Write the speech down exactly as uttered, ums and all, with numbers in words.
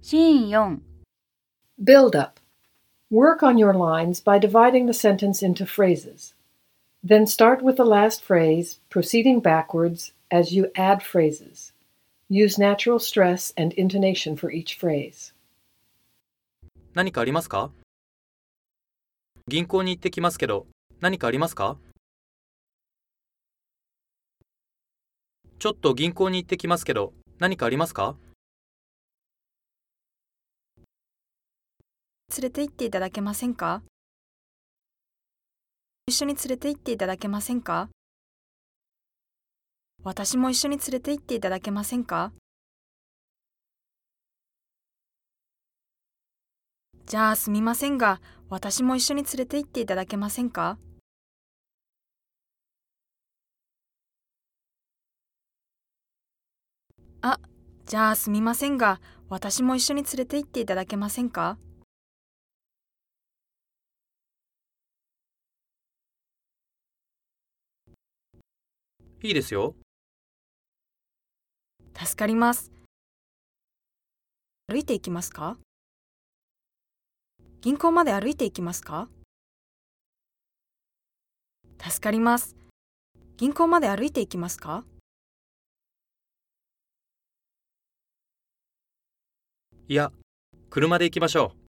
シーンよん。 Build up. Work on your lines by dividing the sentence into phrases. Then start with the last phrase, proceeding backwards as you add phrases. Use natural stress and intonation for each phrase. 何かありますか？銀行に行ってきますけど、何かありますか？ちょっと銀行に行ってきますけど、何かありますか？ 連れて行っていただけませんか？一緒に連れて行っていただけませんか？私も一緒に連れて行っていただけませんか？じゃあすみませんが、私も一緒に連れて行っていただけませんか？あ、じゃあすみませんが、私も一緒に連れて行っていただけませんか？ いいですよ。 助かります。歩いて行きますか？銀行まで歩いて行きますか？助かります。銀行まで歩いて行きますか？ いや、車で行きましょう。